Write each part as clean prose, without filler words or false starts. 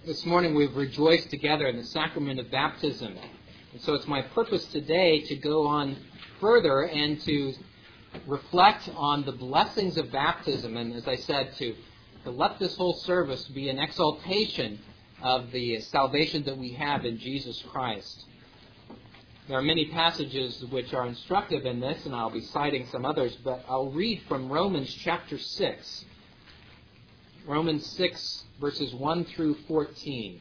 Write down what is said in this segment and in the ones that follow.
This morning we've rejoiced together in the sacrament of baptism. And so it's my purpose today to go on further and to reflect on the blessings of baptism. And as I said, to let this whole service be an exaltation of the salvation that we have in Jesus Christ. There are many passages which are instructive in this, and I'll be citing some others, but I'll read from Romans chapter 6. Romans 6, verses 1 through 14.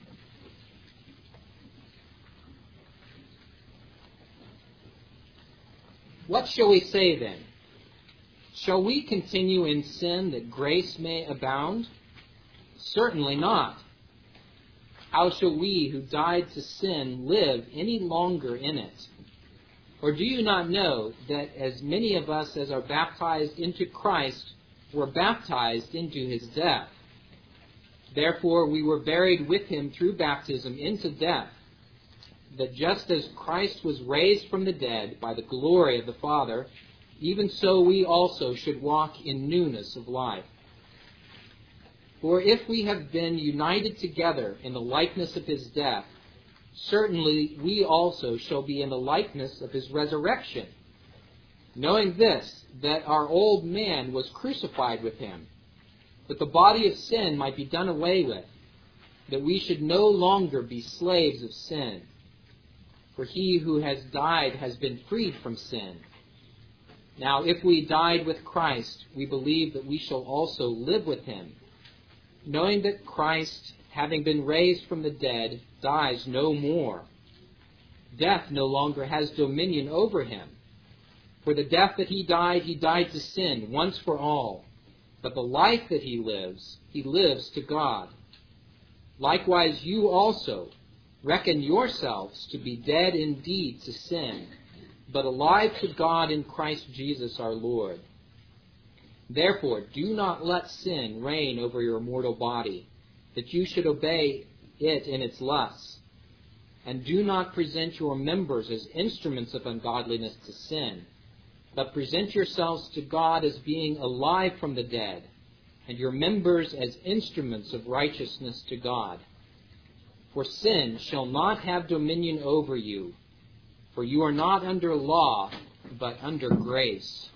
What shall we say then? Shall we continue in sin that grace may abound? Certainly not. How shall we who died to sin live any longer in it? Or do you not know that as many of us as are baptized into Christ were baptized into his death? Therefore we were buried with him through baptism into death, that just as Christ was raised from the dead by the glory of the Father, even so we also should walk in newness of life. For if we have been united together in the likeness of his death, certainly we also shall be in the likeness of his resurrection, knowing this, that our old man was crucified with him, that the body of sin might be done away with, that we should no longer be slaves of sin. For he who has died has been freed from sin. Now if we died with Christ, we believe that we shall also live with him, knowing that Christ, having been raised from the dead, dies no more. Death no longer has dominion over him. For the death that he died to sin once for all. But the life that he lives to God. Likewise you also reckon yourselves to be dead indeed to sin, but alive to God in Christ Jesus our Lord. Therefore, do not let sin reign over your mortal body, that you should obey it in its lusts. And do not present your members as instruments of ungodliness to sin, but present yourselves to God as being alive from the dead, and your members as instruments of righteousness to God. For sin shall not have dominion over you, for you are not under law, but under grace.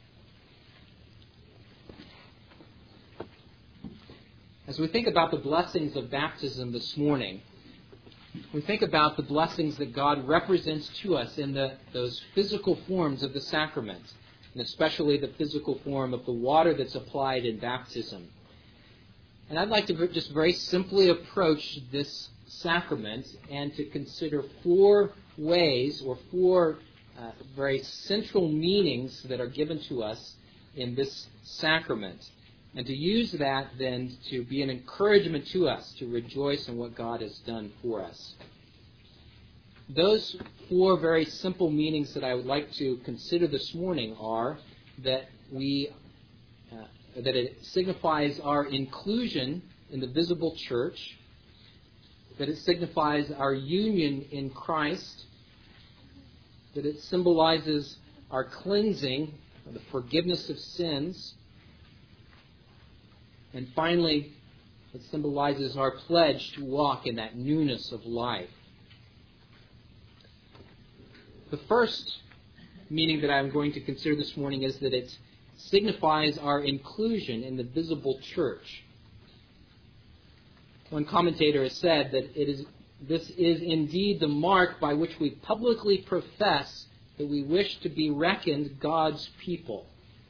As we think about the blessings of baptism this morning, we think about the blessings that God represents to us in those physical forms of the sacrament, and especially the physical form of the water that's applied in baptism. And I'd like to just very simply approach this sacrament and to consider four ways or four very central meanings that are given to us in this sacrament, and to use that then to be an encouragement to us to rejoice in what God has done for us. Those four very simple meanings that I would like to consider this morning are that that it signifies our inclusion in the visible church, that it signifies our union in Christ, that it symbolizes our cleansing, the forgiveness of sins, and finally, it symbolizes our pledge to walk in that newness of life. The first meaning that I'm going to consider this morning is that it signifies our inclusion in the visible church. One commentator has said that this is indeed the mark by which we publicly profess that we wish to be reckoned God's people.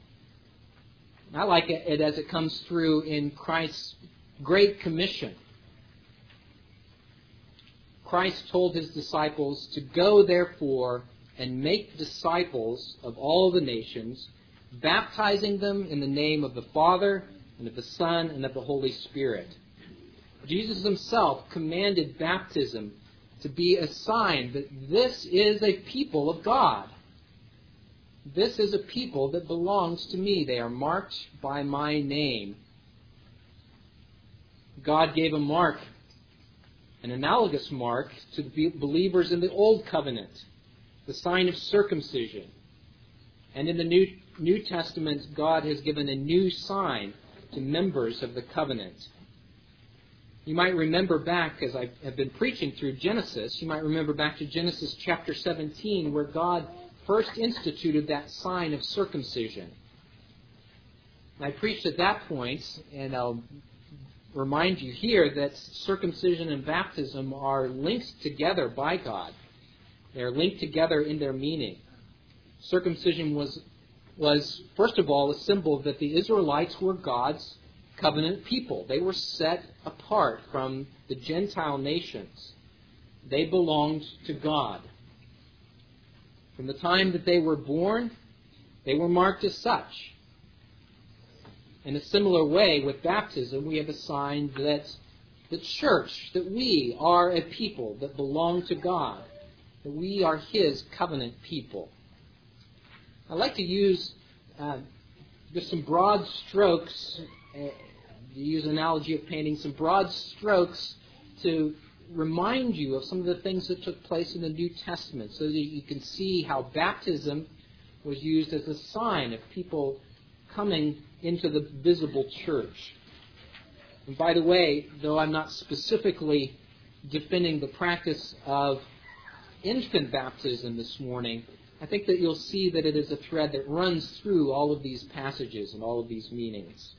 I like it as it comes through in Christ's Great Commission. Christ told his disciples to go, therefore, and make disciples of all the nations, baptizing them in the name of the Father, and of the Son, and of the Holy Spirit. Jesus himself commanded baptism to be a sign that this is a people of God. This is a people that belongs to me. They are marked by my name. God gave a mark, an analogous mark, to the believers in the Old Covenant, the sign of circumcision. And in the New Testament, God has given a new sign to members of the covenant. You might remember back, as I have been preaching through Genesis, you might remember back to Genesis chapter 17, where God first instituted that sign of circumcision. And I preached at that point, and I'll remind you here that circumcision and baptism are linked together by God. They're linked together in their meaning. Circumcision was first of all, a symbol that the Israelites were God's covenant people. They were set apart from the Gentile nations. They belonged to God. From the time that they were born, they were marked as such. In a similar way, with baptism, we have a sign that the church, that we are a people that belong to God, that we are His covenant people. I'd like to use just some broad strokes, to use an analogy of painting, some broad strokes to remind you of some of the things that took place in the New Testament so that you can see how baptism was used as a sign of people coming into the visible church. And by the way, though I'm not specifically defending the practice of infant baptism this morning, I think that you'll see that it is a thread that runs through all of these passages and all of these meanings.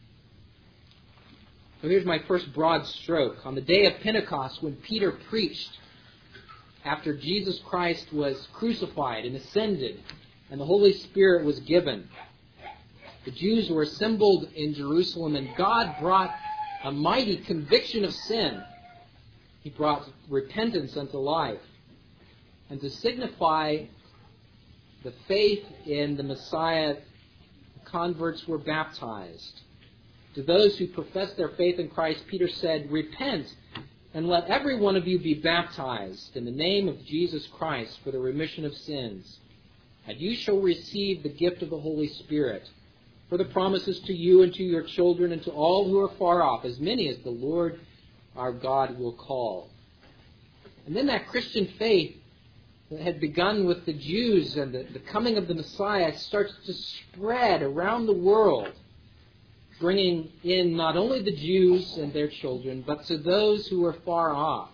So here's my first broad stroke. On the day of Pentecost, when Peter preached after Jesus Christ was crucified and ascended and the Holy Spirit was given, the Jews were assembled in Jerusalem, and God brought a mighty conviction of sin. He brought repentance unto life. And to signify the faith in the Messiah, converts were baptized. To those who professed their faith in Christ, Peter said, "Repent, and let every one of you be baptized in the name of Jesus Christ for the remission of sins. And you shall receive the gift of the Holy Spirit. For the promises to you and to your children and to all who are far off, as many as the Lord our God will call." And then that Christian faith that had begun with the Jews and the coming of the Messiah starts to spread around the world, bringing in not only the Jews and their children, but to those who were far off.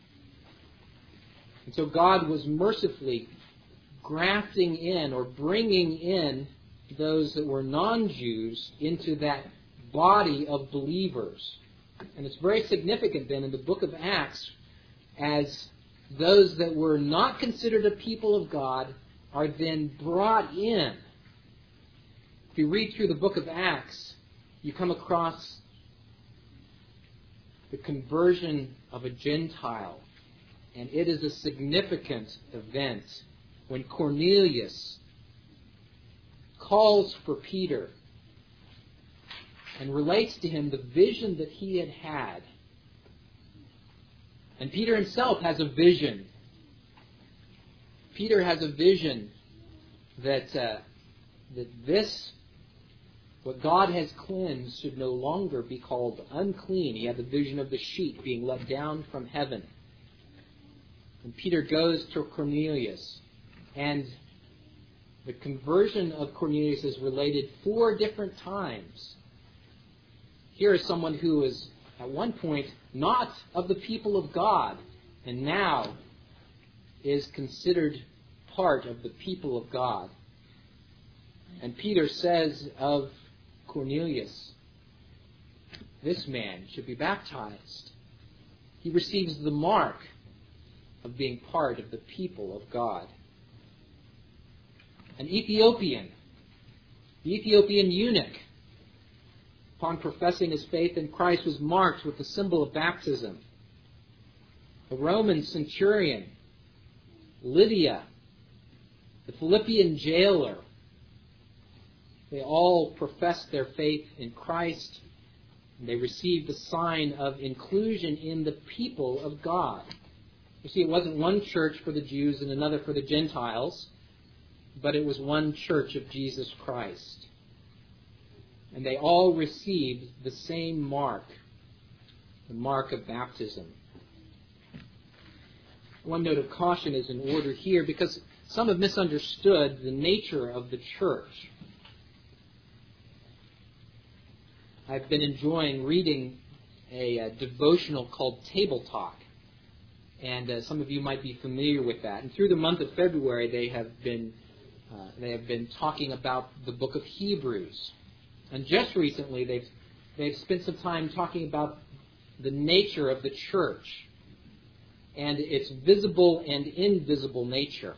And so God was mercifully grafting in or bringing in those that were non-Jews into that body of believers. And it's very significant then in the book of Acts, as those that were not considered a people of God are then brought in. If you read through the book of Acts, you come across the conversion of a Gentile. And it is a significant event when Cornelius calls for Peter and relates to him the vision that he had had. And Peter himself has a vision. Peter has a vision that this, what God has cleansed, should no longer be called unclean. He had the vision of the sheep being let down from heaven. And Peter goes to Cornelius, and the conversion of Cornelius is related 4 different times. Here is someone who is at one point not of the people of God, and now is considered part of the people of God. And Peter says of Cornelius, "This man should be baptized." He receives the mark of being part of the people of God. An Ethiopian, the Ethiopian eunuch, upon professing his faith in Christ, was marked with the symbol of baptism. The Roman centurion, Lydia, the Philippian jailer, they all professed their faith in Christ, and they received the sign of inclusion in the people of God. You see, it wasn't one church for the Jews and another for the Gentiles, but it was one church of Jesus Christ. And they all received the same mark, the mark of baptism. One note of caution is in order here, because some have misunderstood the nature of the church. I've been enjoying reading a devotional called Table Talk. And some of you might be familiar with that. And through the month of February, they have been talking about the book of Hebrews. And just recently, they've spent some time talking about the nature of the church and its visible and invisible nature.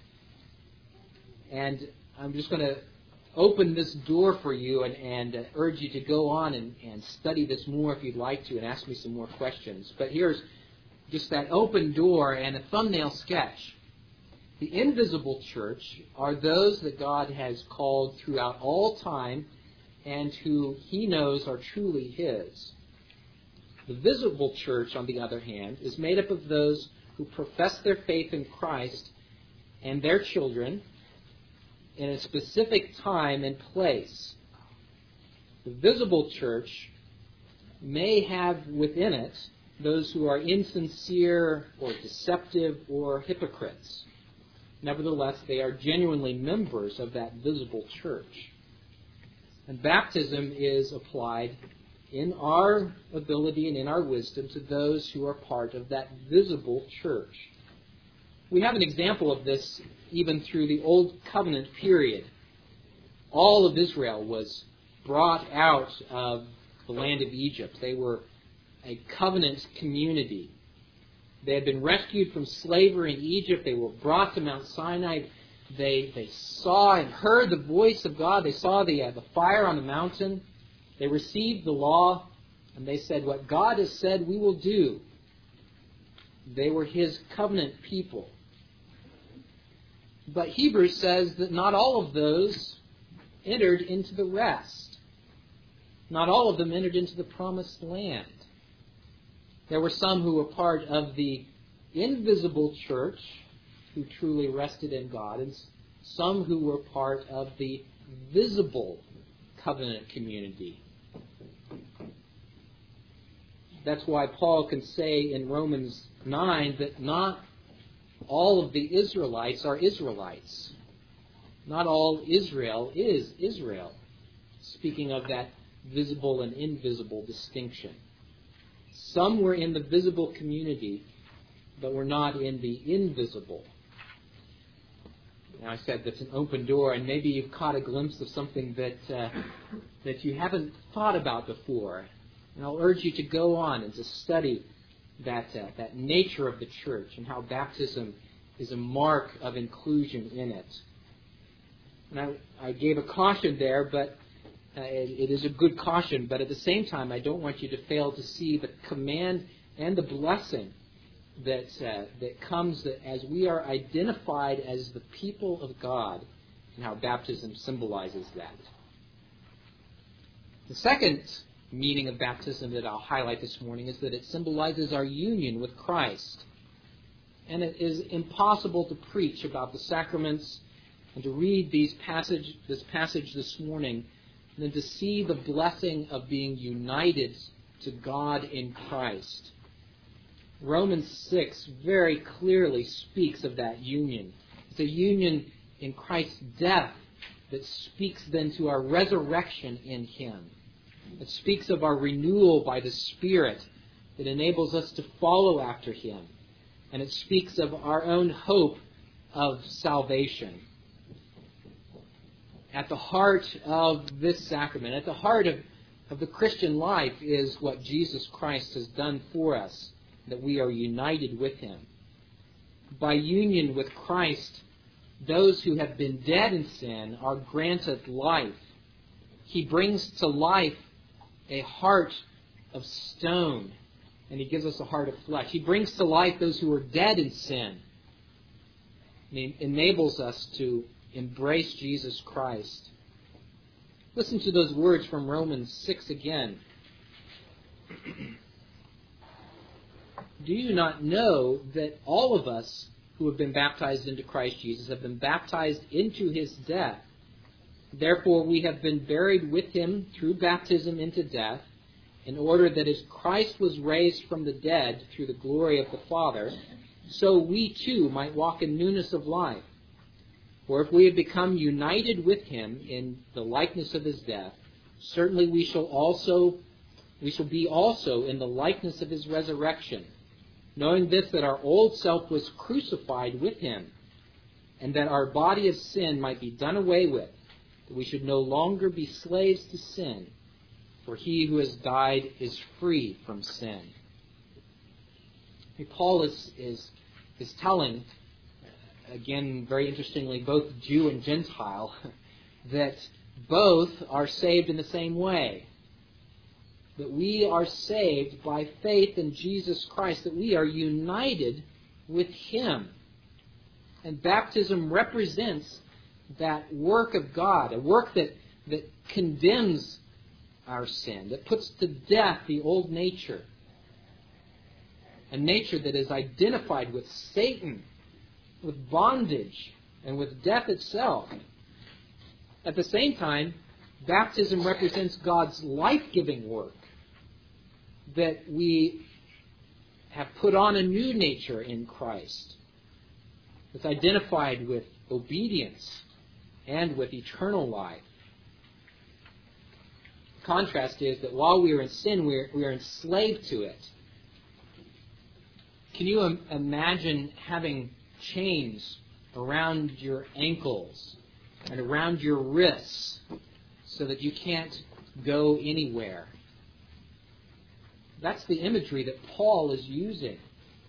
And I'm just going to open this door for you and urge you to go on and study this more if you'd like to and ask me some more questions. But here's just that open door and a thumbnail sketch. The invisible church are those that God has called throughout all time and who He knows are truly His. The visible church, on the other hand, is made up of those who profess their faith in Christ and their children in a specific time and place. The visible church may have within it those who are insincere or deceptive or hypocrites. Nevertheless, they are genuinely members of that visible church. And baptism is applied in our ability and in our wisdom to those who are part of that visible church. We have an example of this even through the Old Covenant period. All of Israel was brought out of the land of Egypt. They were a covenant community. They had been rescued from slavery in Egypt. They were brought to Mount Sinai. They saw and heard the voice of God. They saw the fire on the mountain. They received the law, and they said, "What God has said, we will do." They were His covenant people. But Hebrews says that not all of those entered into the rest. Not all of them entered into the promised land. There were some who were part of the invisible church who truly rested in God, and some who were part of the visible covenant community. That's why Paul can say in Romans 9 that not all of the Israelites are Israelites. Not all Israel is Israel. Speaking of that visible and invisible distinction. Some were in the visible community, but were not in the invisible. Now I said that's an open door, and maybe you've caught a glimpse of something that you haven't thought about before. And I'll urge you to go on and to study that nature of the church and how baptism is a mark of inclusion in it. And I gave a caution there, but it is a good caution. But at the same time, I don't want you to fail to see the command and the blessing that comes as we are identified as the people of God, and how baptism symbolizes that. The second meaning of baptism that I'll highlight this morning is that it symbolizes our union with Christ. And it is impossible to preach about the sacraments and to read this passage this morning than to see the blessing of being united to God in Christ. Romans 6 very clearly speaks of that union. It's a union in Christ's death that speaks then to our resurrection in Him. It speaks of our renewal by the Spirit that enables us to follow after Him. And it speaks of our own hope of salvation. At the heart of this sacrament, at the heart of the Christian life is what Jesus Christ has done for us, that we are united with Him. By union with Christ, those who have been dead in sin are granted life. He brings to life a heart of stone, and He gives us a heart of flesh. He brings to life those who are dead in sin. And He enables us to embrace Jesus Christ. Listen to those words from Romans 6 again. Do you not know that all of us who have been baptized into Christ Jesus have been baptized into His death? Therefore we have been buried with Him through baptism into death, in order that as Christ was raised from the dead through the glory of the Father, so we too might walk in newness of life. For if we have become united with Him in the likeness of His death, certainly we we shall be also in the likeness of his resurrection, knowing this, that our old self was crucified with him, and that our body of sin might be done away with, that we should no longer be slaves to sin, for he who has died is free from sin. Paul is telling, again, very interestingly, both Jew and Gentile, that both are saved in the same way. That we are saved by faith in Jesus Christ, that we are united with him. And baptism represents that work of God, a work that condemns our sin, that puts to death the old nature, a nature that is identified with Satan, with bondage, and with death itself. At the same time, baptism represents God's life-giving work, that we have put on a new nature in Christ. It's identified with obedience and with eternal life. The contrast is that while we are in sin, we are enslaved to it. Can you imagine having chains around your ankles and around your wrists so that you can't go anywhere? That's the imagery that Paul is using.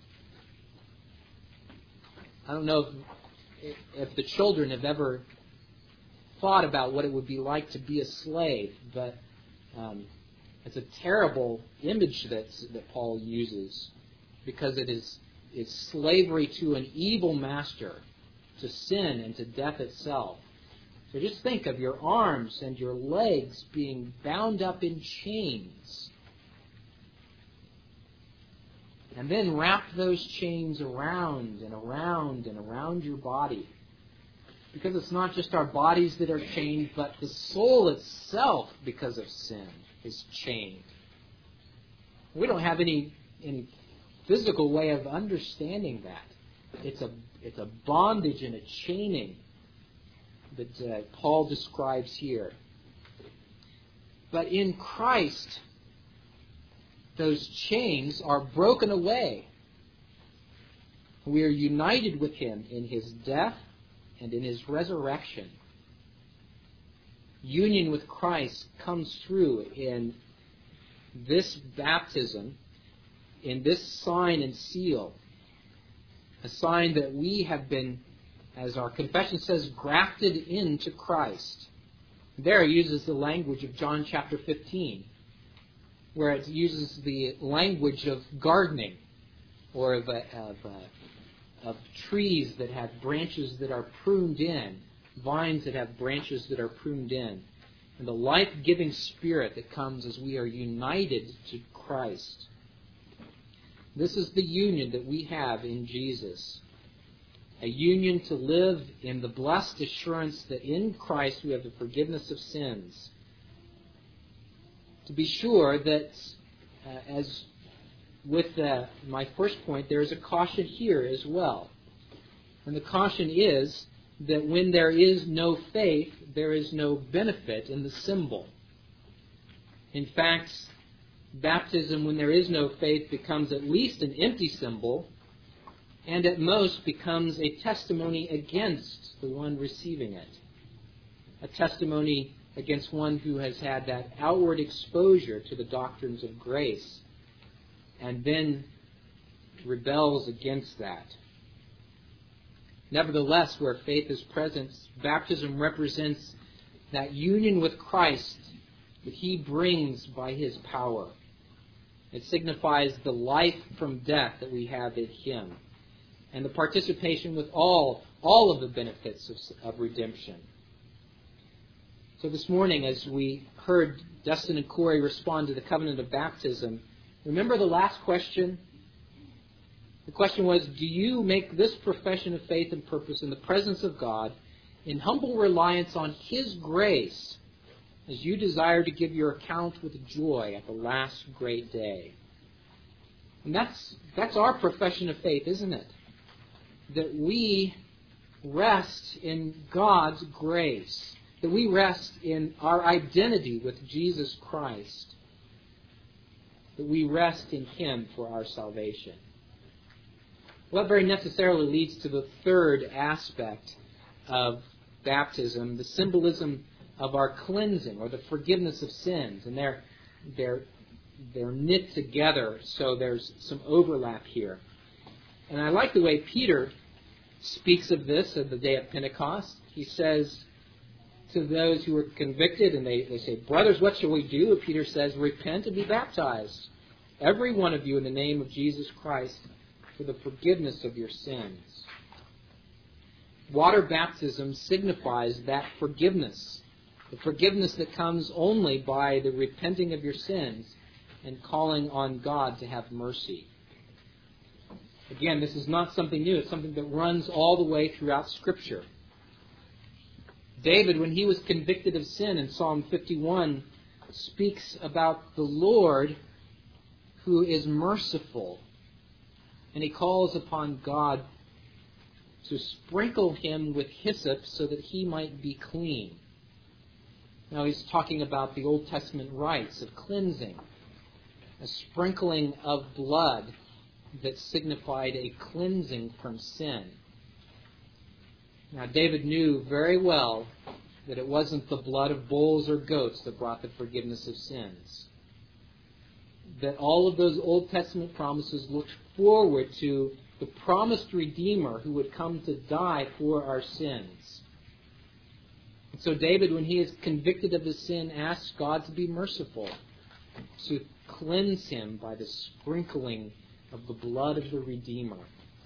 I don't know if the children have ever thought about what it would be like to be a slave, but it's a terrible image that Paul uses, because it's slavery to an evil master, to sin and to death itself. So just think of your arms and your legs being bound up in chains. And then wrap those chains around and around and around your body. Because it's not just our bodies that are chained, but the soul itself, because of sin, is chained. We don't have any physical way of understanding that. It's a bondage and a chaining that Paul describes here. But in Christ, those chains are broken away. We are united with him in his death and in his resurrection. Union with Christ comes through in this baptism, in this sign and seal, a sign that we have been, as our confession says, grafted into Christ. There it uses the language of John chapter 15, where it uses the language of gardening, or of trees that have branches that are pruned in, vines that have branches that are pruned in, and the life-giving Spirit that comes as we are united to Christ. This is the union that we have in Jesus. A union to live in the blessed assurance that in Christ we have the forgiveness of sins. To be sure that, as with my first point, there is a caution here as well. And the caution is that when there is no faith, there is no benefit in the symbol. In fact, baptism, when there is no faith, becomes at least an empty symbol, and at most becomes a testimony against the one receiving it. A testimony against one who has had that outward exposure to the doctrines of grace and then rebels against that. Nevertheless, where faith is present, baptism represents that union with Christ that he brings by his power. It signifies the life from death that we have in him, and the participation with all of the benefits of redemption. So this morning, as we heard Dustin and Corey respond to the covenant of baptism, remember the last question? The question was, do you make this profession of faith and purpose in the presence of God in humble reliance on his grace as you desire to give your account with joy at the last great day? And that's our profession of faith, isn't it? That we rest in God's grace, that we rest in our identity with Jesus Christ. that we rest in Him for our salvation. Well, that very necessarily leads to the third aspect of baptism, the symbolism of our cleansing, or the forgiveness of sins. And they're knit together, so there's some overlap here. And I like the way Peter speaks of this at the day of Pentecost. He says to those who were convicted, and they say, "Brothers, what shall we do?" And Peter says, "Repent and be baptized, every one of you, in the name of Jesus Christ, for the forgiveness of your sins." Water baptism signifies that forgiveness, the forgiveness that comes only by the repenting of your sins and calling on God to have mercy. Again, this is not something new. It's something that runs all the way throughout Scripture. David, when he was convicted of sin in Psalm 51, speaks about the Lord who is merciful. And he calls upon God to sprinkle him with hyssop so that he might be clean. Now he's talking about the Old Testament rites of cleansing, a sprinkling of blood that signified a cleansing from sin. Now David knew very well that it wasn't the blood of bulls or goats that brought the forgiveness of sins. That all of those Old Testament promises looked forward to the promised Redeemer who would come to die for our sins. And so David, when he is convicted of his sin, asks God to be merciful, to cleanse him by the sprinkling of the blood of the Redeemer.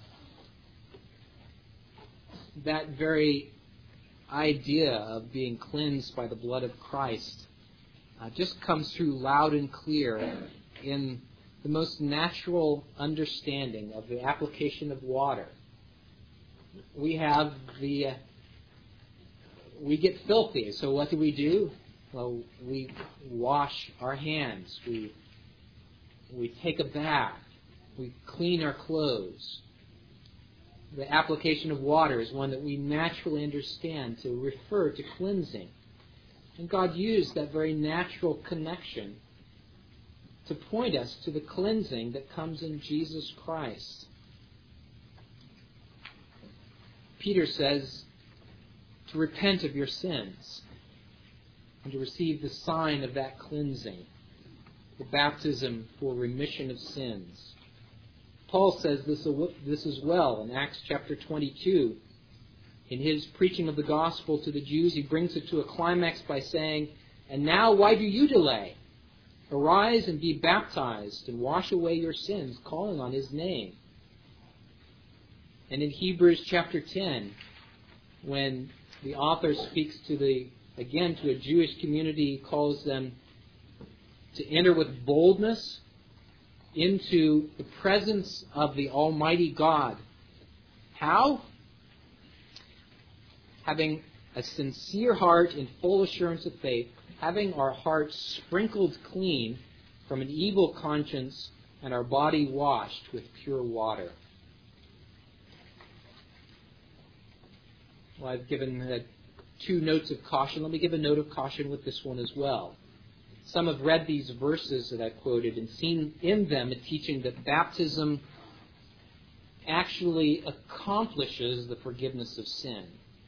That very idea of being cleansed by the blood of Christ just comes through loud and clear in the most natural understanding of the application of water. We get filthy, so what do? Well, we wash our hands, we take a bath, we clean our clothes. The application of water is one that we naturally understand to refer to cleansing. And God used that very natural connection to point us to the cleansing that comes in Jesus Christ. Peter says to repent of your sins and to receive the sign of that cleansing, the baptism for remission of sins. Paul says this as well in Acts chapter 22. In his preaching of the gospel to the Jews, he brings it to a climax by saying, "And now why do you delay? Arise and be baptized and wash away your sins, calling on his name." And in Hebrews chapter 10, when the author speaks to a Jewish community, he calls them to enter with boldness into the presence of the Almighty God. How? Having a sincere heart in full assurance of faith, having our hearts sprinkled clean from an evil conscience and our body washed with pure water. Well, I've given 2 notes of caution. Let me give a note of caution with this one as well. Some have read these verses that I quoted and seen in them a teaching that baptism actually accomplishes the forgiveness of sin.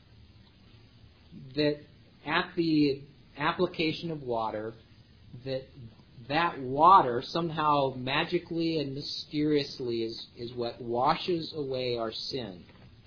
That at the application of water, that water somehow magically and mysteriously is what washes away our sin.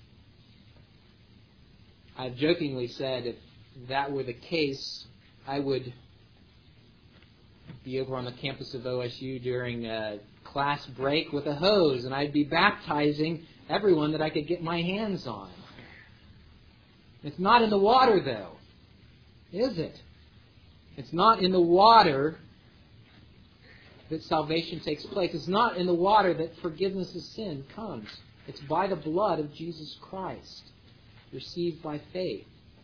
I've jokingly said if that were the case, I would be over on the campus of OSU during a class break with a hose, and I'd be baptizing everyone that I could get my hands on. It's not in the water, though, is it? It's not in the water that salvation takes place. It's not in the water that forgiveness of sin comes. It's by the blood of Jesus Christ, received by faith.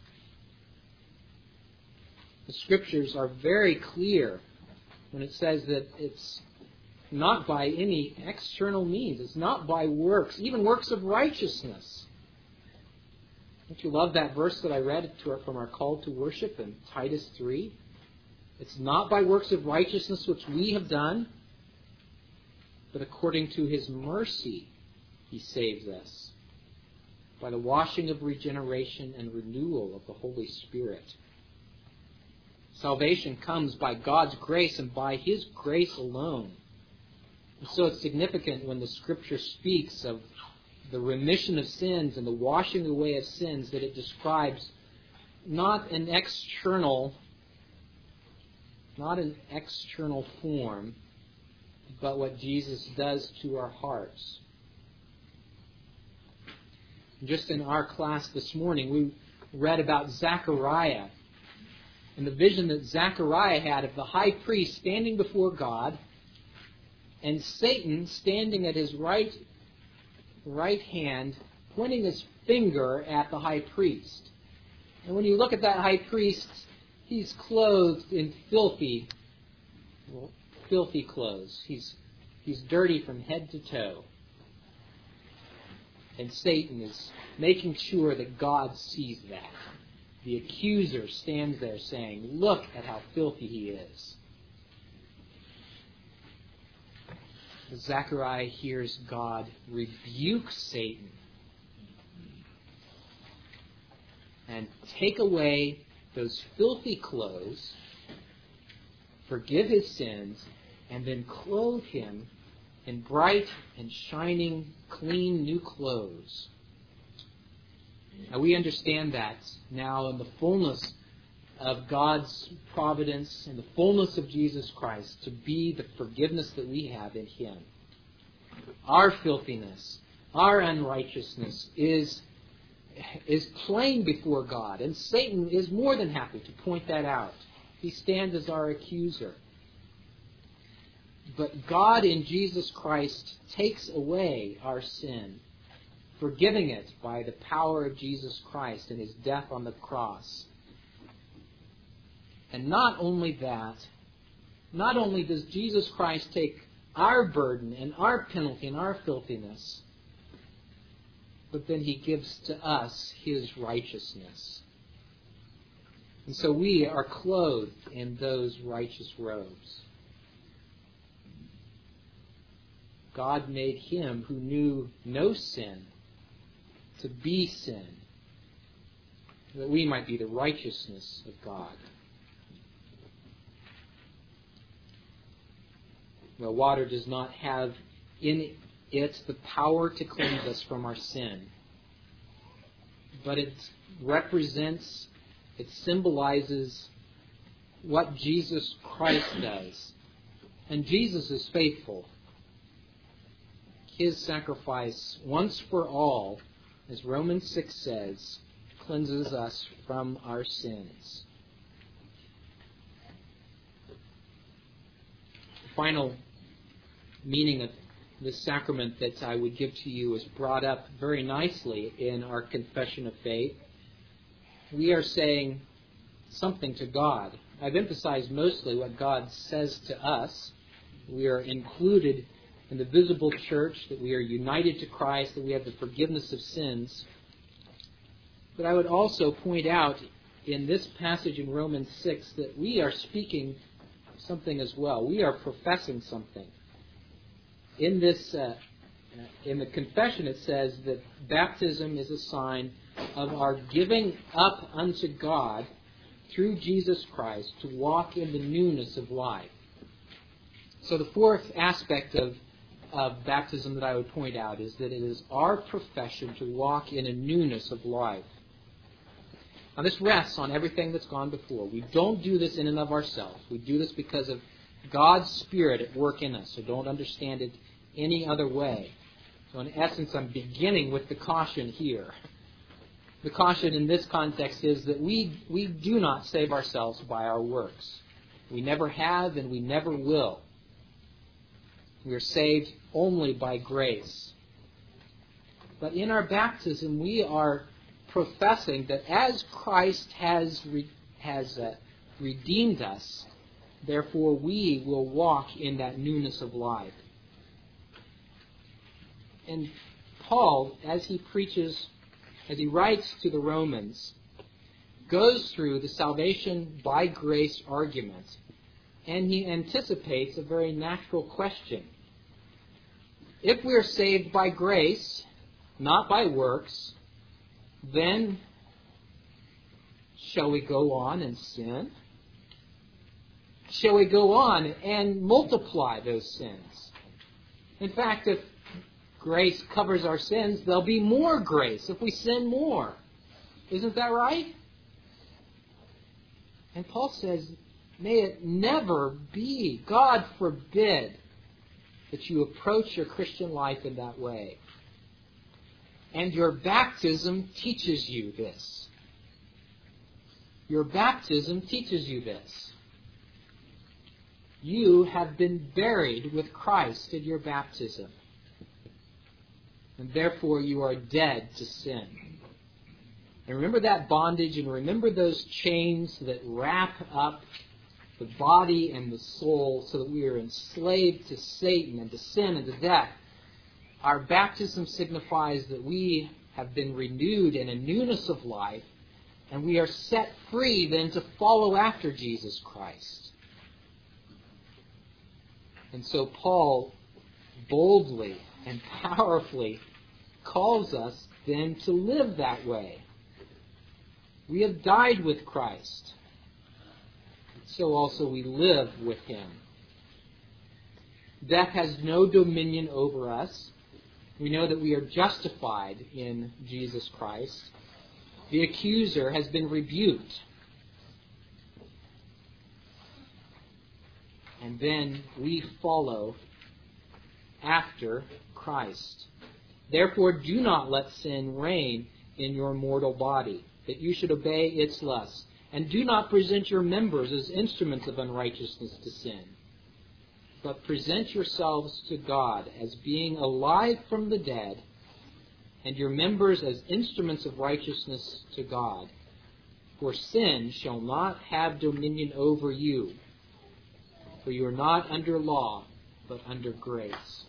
The Scriptures are very clear when it says that it's not by any external means. It's not by works, even works of righteousness. Don't you love that verse that I read from our call to worship in Titus 3? It's not by works of righteousness which we have done, but according to His mercy He saves us by the washing of regeneration and renewal of the Holy Spirit. Salvation comes by God's grace and by His grace alone. And so it's significant when the Scripture speaks of the remission of sins and the washing away of sins that it describes not an external form, but what Jesus does to our hearts. Just in our class this morning, we read about Zechariah and the vision that Zechariah had of the high priest standing before God and Satan standing at his right hand, pointing his finger at the high priest. And when you look at that high priest, he's clothed in filthy clothes. He's dirty from head to toe. And Satan is making sure that God sees that. The accuser stands there saying, "Look at how filthy he is." Zechariah hears God rebuke Satan and take away those filthy clothes, forgive his sins, and then clothe him in bright and shining, clean new clothes. Now we understand that now in the fullness of God's providence and the fullness of Jesus Christ to be the forgiveness that we have in Him. Our filthiness, our unrighteousness is plain before God, and Satan is more than happy to point that out. He stands as our accuser. But God in Jesus Christ takes away our sin, forgiving it by the power of Jesus Christ and His death on the cross. And not only that, not only does Jesus Christ take our burden and our penalty and our filthiness, but then He gives to us His righteousness. And so we are clothed in those righteous robes. God made Him who knew no sin to be sin, that we might be the righteousness of God. Well, water does not have in it the power to cleanse us from our sin, but it represents, it symbolizes what Jesus Christ does. And Jesus is faithful. His sacrifice, once for all, as Romans 6 says, cleanses us from our sins. The final meaning of this sacrament that I would give to you is brought up very nicely in our confession of faith. We are saying something to God. I've emphasized mostly what God says to us. We are included in the visible church, that we are united to Christ, that we have the forgiveness of sins. But I would also point out in this passage in Romans 6 that we are speaking something as well. We are professing something. In this, in the confession, it says that baptism is a sign of our giving up unto God through Jesus Christ to walk in the newness of life. So the fourth aspect of baptism that I would point out is that it is our profession to walk in a newness of life. Now this rests on everything that's gone before. We don't do this in and of ourselves. We do this because of God's Spirit at work in us. So don't understand it any other way. So in essence, I'm beginning with the caution here. The caution in this context is that we do not save ourselves by our works. We never have and we never will. We are saved only by grace. But in our baptism, we are professing that as Christ has redeemed us, therefore we will walk in that newness of life. And Paul, as he writes to the Romans, goes through the salvation by grace argument, and he anticipates a very natural question. if we are saved by grace, not by works, then shall we go on and sin? Shall we go on and multiply those sins? In fact, if grace covers our sins, there'll be more grace if we sin more. Isn't that right? And Paul says, may it never be, God forbid, that you approach your Christian life in that way. And your baptism teaches you this. Your baptism teaches you this. You have been buried with Christ in your baptism. And therefore you are dead to sin. And remember that bondage, and remember those chains that wrap up the body and the soul so that we are enslaved to Satan and to sin and to death. Our baptism signifies that we have been renewed in a newness of life, and we are set free then to follow after Jesus Christ. And so Paul boldly and powerfully calls us then to live that way. We have died with Christ. So also we live with Him. Death has no dominion over us. We know that we are justified in Jesus Christ. The accuser has been rebuked. And then we follow after Christ. Therefore, do not let sin reign in your mortal body, that you should obey its lusts. And do not present your members as instruments of unrighteousness to sin, but present yourselves to God as being alive from the dead, and your members as instruments of righteousness to God. For sin shall not have dominion over you, for you are not under law, but under grace.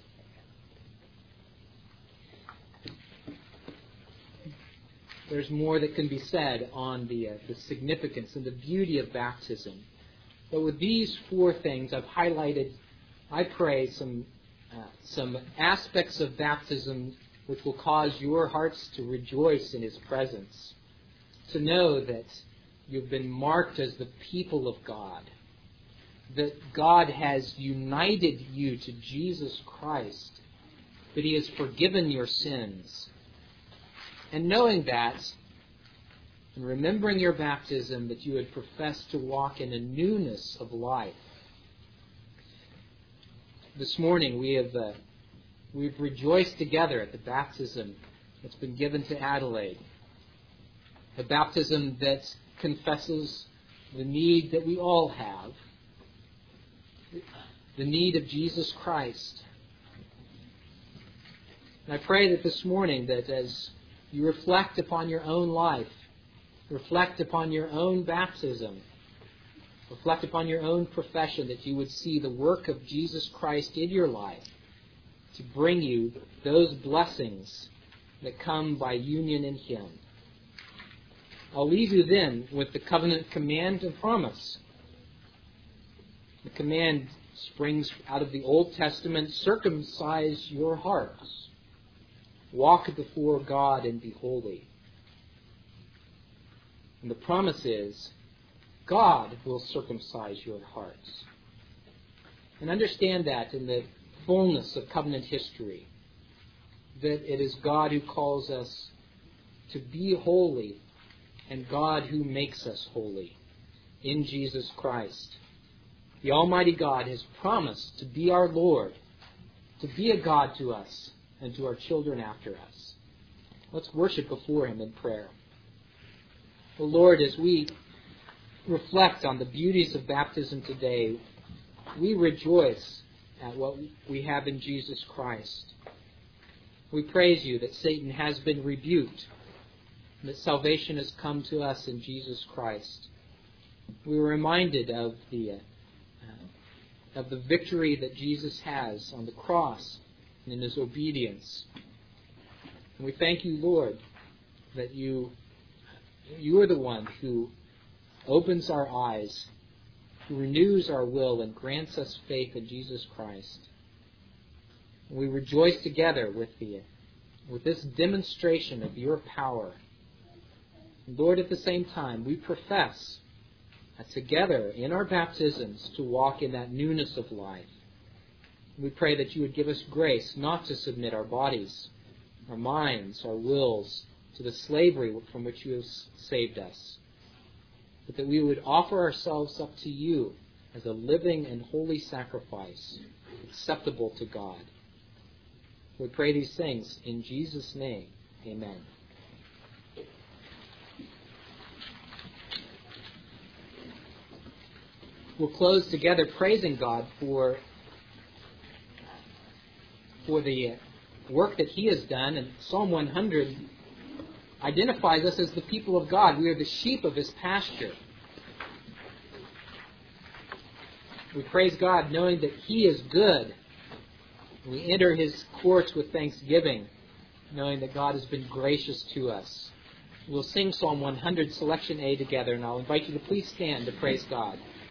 There's more that can be said on the significance and the beauty of baptism. But with these four things, I've highlighted, I pray, some aspects of baptism which will cause your hearts to rejoice in His presence. To know that you've been marked as the people of God. That God has united you to Jesus Christ. That He has forgiven your sins. And knowing that, and remembering your baptism, that you would profess to walk in a newness of life. This morning we've rejoiced together at the baptism that's been given to Adelaide. A baptism that confesses the need that we all have, the need of Jesus Christ. And I pray that this morning, that as you reflect upon your own life, reflect upon your own baptism, reflect upon your own profession, that you would see the work of Jesus Christ in your life to bring you those blessings that come by union in Him. I'll leave you then with the covenant command and promise. The command springs out of the Old Testament: circumcise your hearts. Walk before God and be holy. And the promise is, God will circumcise your hearts. And understand that in the fullness of covenant history, that it is God who calls us to be holy, and God who makes us holy in Jesus Christ. The Almighty God has promised to be our Lord, to be a God to us and to our children after us. Let's worship before Him in prayer. O Lord, as we reflect on the beauties of baptism today, we rejoice at what we have in Jesus Christ. We praise You that Satan has been rebuked, and that salvation has come to us in Jesus Christ. We were reminded of the victory that Jesus has on the cross and in His obedience. And we thank You, Lord, that You are the one who opens our eyes, who renews our will and grants us faith in Jesus Christ. We rejoice together with this demonstration of your power. Lord, at the same time, we profess together in our baptisms to walk in that newness of life. We pray that you would give us grace not to submit our bodies, our minds, our wills to the slavery from which you have saved us, but that we would offer ourselves up to you as a living and holy sacrifice, acceptable to God. We pray these things in Jesus' name. Amen. We'll close together praising God for the work that He has done. And Psalm 100 identifies us as the people of God. We are the sheep of His pasture. We praise God knowing that He is good. We enter His courts with thanksgiving, knowing that God has been gracious to us. We'll sing Psalm 100, Selection A together, and I'll invite you to please stand to praise God.